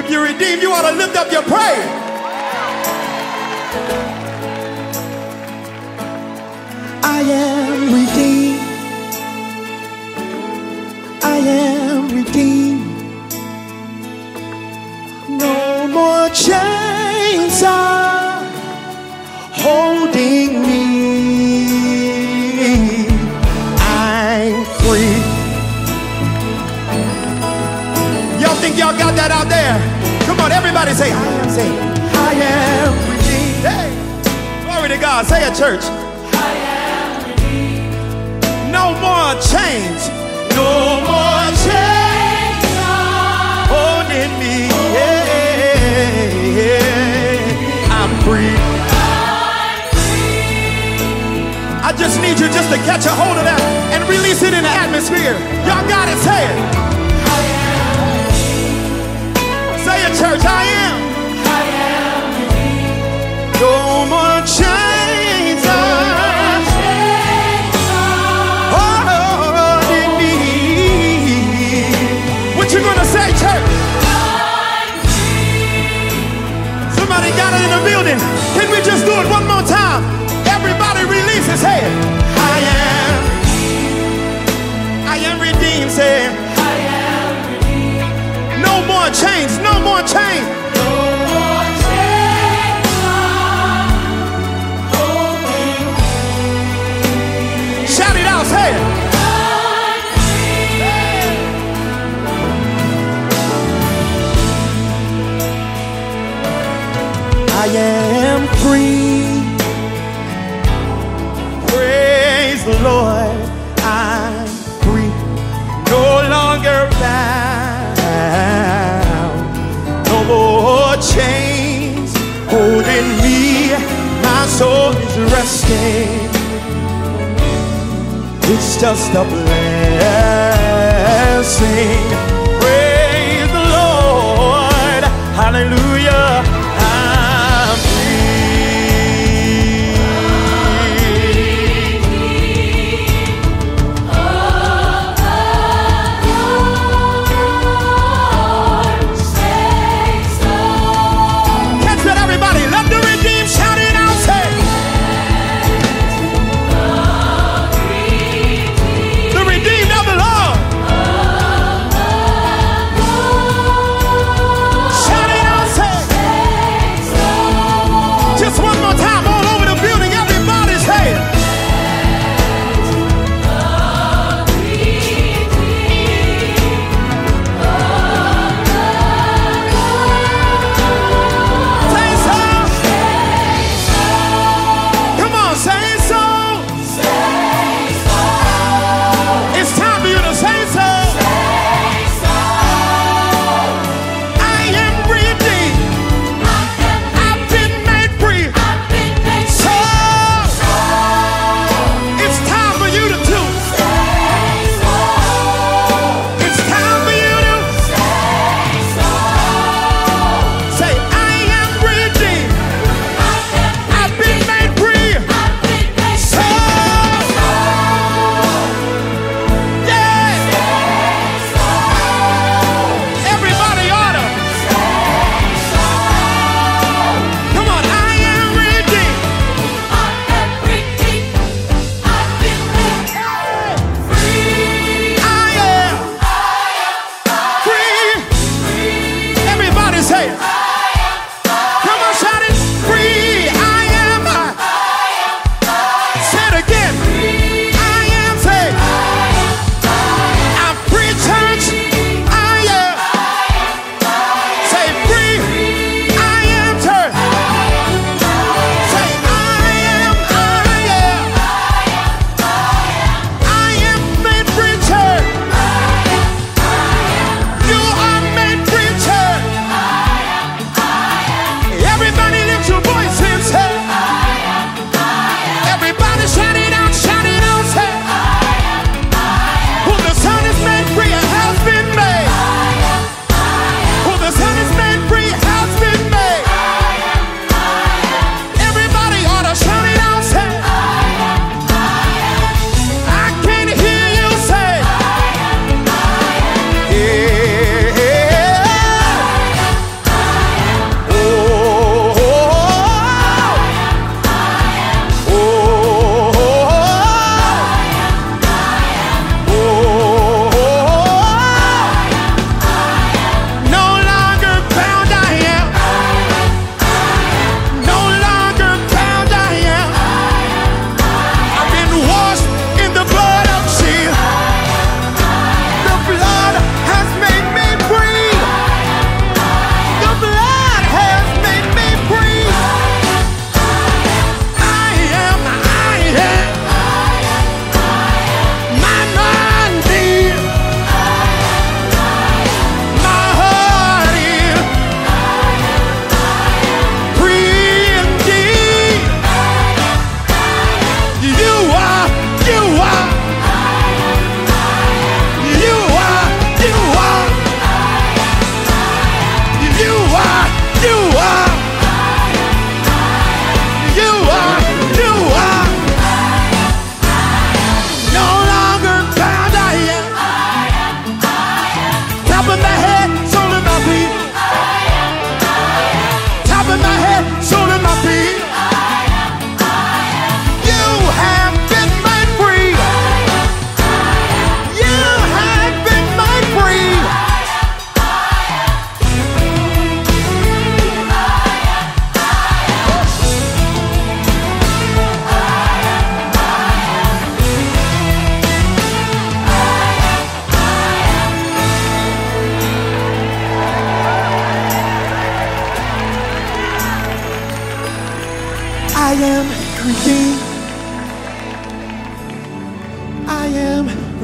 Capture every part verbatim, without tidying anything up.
If you're redeemed, you ought to lift up your praise. I am redeemed. I am redeemed. No more chains are holding me. I'm free. Y'all think y'all got that out there? Come on, everybody say, I am saved. I am redeemed. Hey, glory to God. Say it, church. I am redeemed. No more chains. No more chains are holding me. Yeah, yeah. I'm free. I'm free. I just need you just to catch a hold of that and release it in the atmosphere. Y'all got it. Say it. I am redeemed. Say it, church. I am. I am redeemed. No more chains are holding me. What you gonna say, church? I'm free. Somebody got it in the building. Can we just do it one more time? Everybody release his head. I am. I am redeemed. Say, I am redeemed. no more chains. No more chains. No more chains are holding me. Shout it out. Say it. I'm I am free. Praise the Lord. I'm free. No longer bound. No more chains holding me. My soul is resting. It's just a blessing. Praise the Lord. Hallelujah. I'm catch that, everybody. Let the redeemed shout it out. Say, the redeemed of the Lord. Shout it out. Say,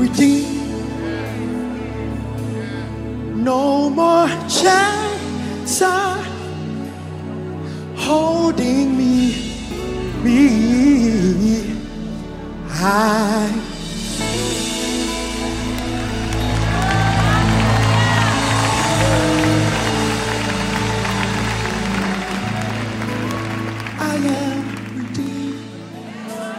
redeemed. No more chains are holding me, me. I I am redeemed.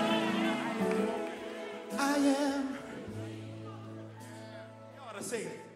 I am. You ought to say it.